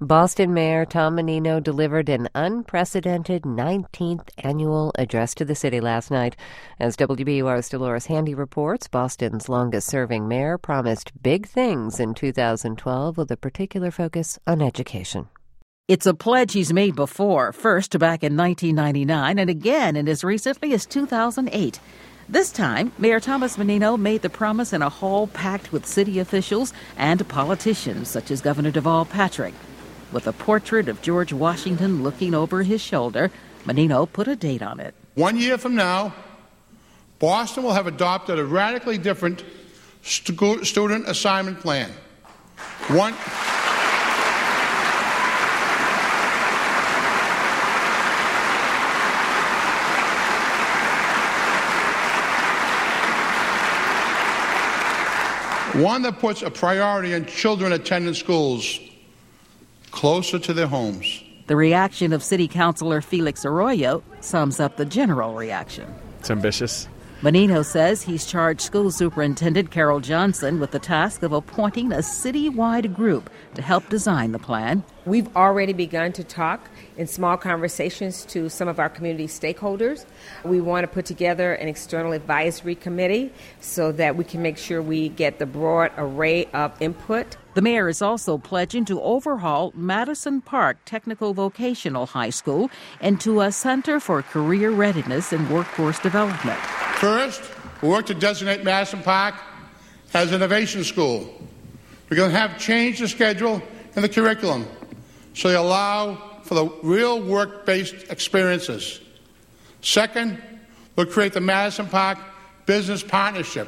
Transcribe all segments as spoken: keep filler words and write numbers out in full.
Boston Mayor Tom Menino delivered an unprecedented nineteenth annual address to the city last night. As W B U R's Dolores Handy reports, Boston's longest-serving mayor promised big things in two thousand twelve with a particular focus on education. It's a pledge he's made before, first back in nineteen ninety-nine and again in as recently as two thousand eight. This time, Mayor Thomas Menino made the promise in a hall packed with city officials and politicians such as Governor Deval Patrick. With a portrait of George Washington looking over his shoulder, Menino put a date on it. One year from now, Boston will have adopted a radically different stu- student assignment plan. One... One that puts a priority on children attending schools closer to their homes. The reaction of City Councilor Felix Arroyo sums up the general reaction. It's ambitious. Menino says he's charged School Superintendent Carol Johnson with the task of appointing a citywide group to help design the plan. We've already begun to talk in small conversations to some of our community stakeholders. We want to put together an external advisory committee so that we can make sure we get the broad array of input. The mayor is also pledging to overhaul Madison Park Technical Vocational High School into a center for career readiness and workforce development. First, we work to designate Madison Park as an innovation school. We're going to have changed the schedule and the curriculum so they allow for the real work-based experiences. Second, we'll create the Madison Park Business Partnership.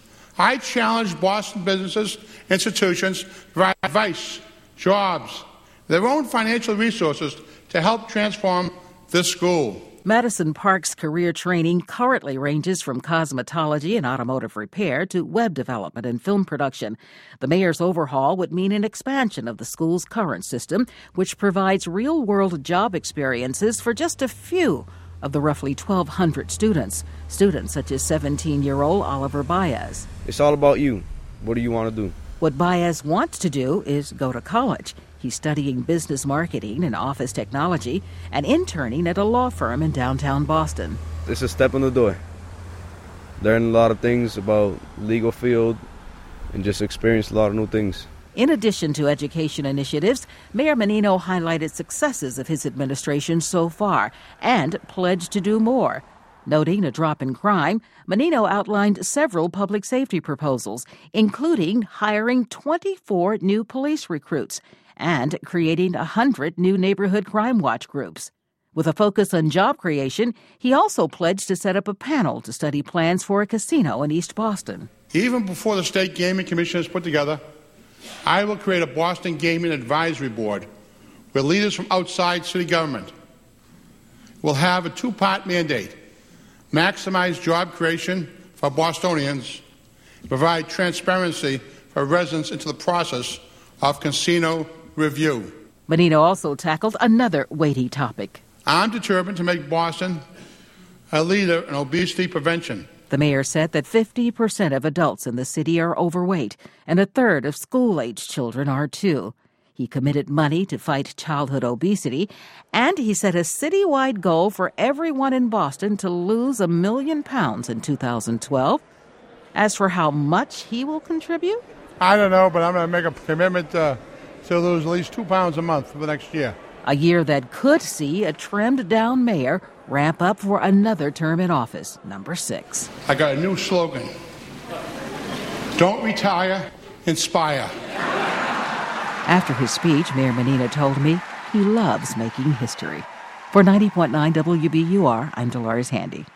I challenge Boston businesses, institutions to provide advice, jobs, their own financial resources to help transform this school. Madison Park's career training currently ranges from cosmetology and automotive repair to web development and film production. The mayor's overhaul would mean an expansion of the school's current system, which provides real-world job experiences for just a few of the roughly twelve hundred students. Students such as seventeen-year-old Oliver Baez. It's all about you. What do you want to do? What Baez wants to do is go to college. He's studying business marketing and office technology and interning at a law firm in downtown Boston. It's a step in the door. Learn a lot of things about legal field and just experience a lot of new things. In addition to education initiatives, Mayor Menino highlighted successes of his administration so far and pledged to do more. Noting a drop in crime, Menino outlined several public safety proposals, including hiring twenty-four new police recruits and creating one hundred new neighborhood crime watch groups. With a focus on job creation, he also pledged to set up a panel to study plans for a casino in East Boston. Even before the State Gaming Commission is put together, I will create a Boston Gaming Advisory Board where leaders from outside city government will have a two-part mandate: maximize job creation for Bostonians, provide transparency for residents into the process of casino review. Menino also tackled another weighty topic. I'm determined to make Boston a leader in obesity prevention. The mayor said that fifty percent of adults in the city are overweight, and a third of school-aged children are too. He committed money to fight childhood obesity, and he set a citywide goal for everyone in Boston to lose a million pounds in two thousand twelve. As for how much he will contribute, I don't know, but I'm going to make a commitment uh, to lose at least two pounds a month for the next year. A year that could see a trimmed-down mayor ramp up for another term in office, number six. I got a new slogan. Don't retire, inspire. After his speech, Mayor Menino told me he loves making history. For ninety point nine W B U R, I'm Dolores Handy.